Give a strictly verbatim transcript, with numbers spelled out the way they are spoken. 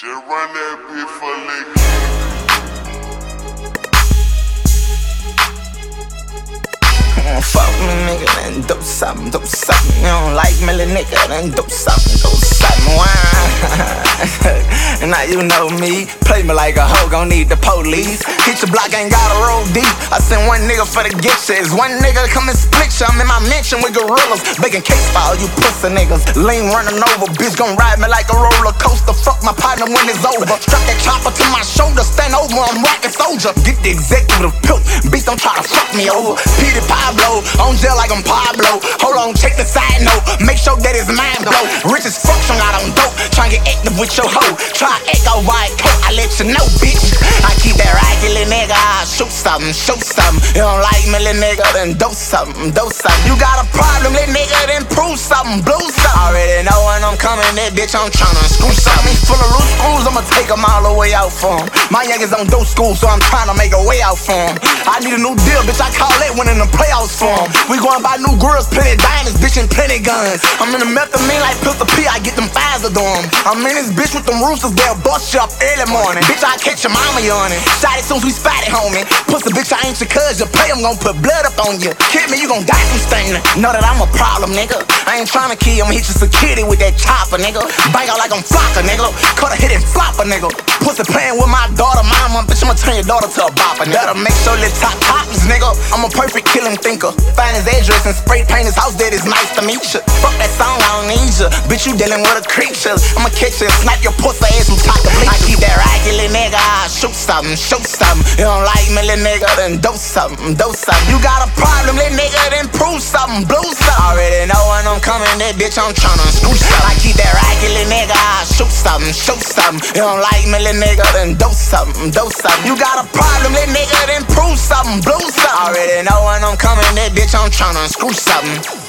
Just run that bitch for lick. Fuck me, nigga, then do something, do something. You don't like me, little nigga, then do something, do something. Why? Now you know me, play me like a hoe, gon' need the police. Hit your block, ain't gotta roll deep. I send one nigga for the get shit. One nigga come and split you. I'm in my mansion with gorillas, making case for all you pussy niggas. Lean running over, bitch gon' ride me like a roller coaster. Fuck my partner when it's over. Strap that chopper to my shoulder, stand over, I'm rockin' soldier. Get the executive pill, bitch don't try to fuck me over. Petey Pablo, on jail like I'm Pablo. Hold on, check the side note, make sure that it's mine though. Rich as fuck, strung out on dope, tryna get active with your hoe. Try echo white coat, I let you know, bitch. I keep that regular nigga, I shoot something, shoot something. You don't like me, little nigga, then do something, do something. You got a problem, little nigga, then prove something, blue something. Already know when I'm coming, that bitch, I'm tryna screw something. Full of loose screws, I'ma take them all the way out for 'em. My youngins don't do school, so I'm tryna make a way out for 'em. I need a new deal, bitch, I call that winning the playoffs for 'em. We going buy new grills, plenty diamonds, bitch, and plenty guns. I'm in the methamphetamine like Pistol P, I get them fives of them. I'm in this bitch with them roosters, they'll bust you up early morning. Bitch, I catch your mama yawning. Shot it soon as we spotted, homie. Pussy bitch, I ain't your cuz, you pay him, gon' put blood up on you. Hit me, you gon' die from staining. Know that I'm a problem, nigga. I ain't tryna kill him, hit your security with that chopper, nigga. Bang out like I'm Flocka, nigga. Cut a hit and flop a nigga. Pussy playing with my daughter, mama, bitch, I'ma turn your daughter to a bopper, nigga. Better make sure little top toppers, nigga. I'm a perfect killing thinker. Find his address and spray paint his house, that is nice to meet you. Fuck that song, I don't need you. Bitch, you dealing with a creature. I'ma catch you and snipe your pussy ass from top to bleachers. I keep that regular nigga, I shoot something, shoot something. You don't like me, little nigga, then do something, do something. You got a problem, little nigga, then prove something, blue something. Already know when I'm coming, that bitch, I'm tryna screw something. I keep that regular nigga, I shoot something, shoot something. You don't like me, little nigga, then do something, do something. You got a problem, little nigga, then prove something, blue something. Already know when I'm coming, that bitch, I'm tryna screw something.